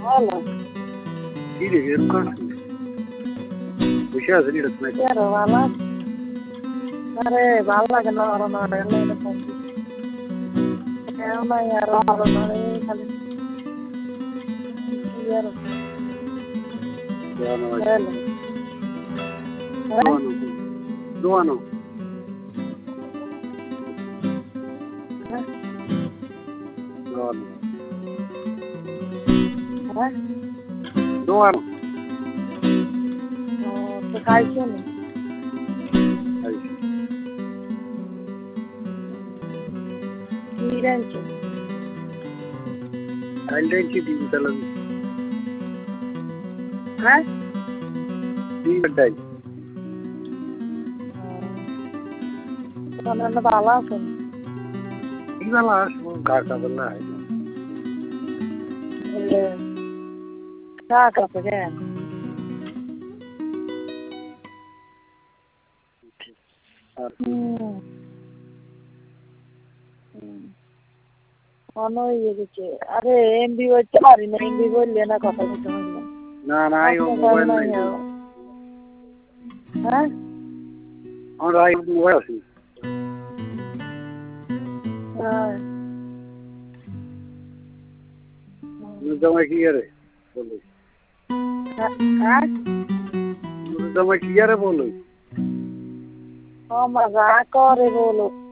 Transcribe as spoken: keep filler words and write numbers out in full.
Hola. Gire, vieron casi. Pues ya salir a comer. Quiero, ¿vale? अरे बाबा के नाम रो नारे ले ले फोन क्या ना यार रो नारे खाली यार Ya no hay. Hello Duano. Duano. Duano. हैं Duano. तो काय क्यों नहीं Ahí. मीरन के Alden की टीम चलन. हैं टीम बताई. तो मैंने बाला सुन इधर लाश वो काका बल्ला है. क्या कर सके ono ये देखिए अरे एमबी वो चार ही नहीं एमबी बोल लेना कथा नहीं समझ लो ना ना ये मोबाइल नहीं. हैं और आई मोबाइल सी. हाँ मुझे मैं किया रे बोलो. हाँ मुझे मैं किया रे बोलो. हाँ मजाक करे बोलो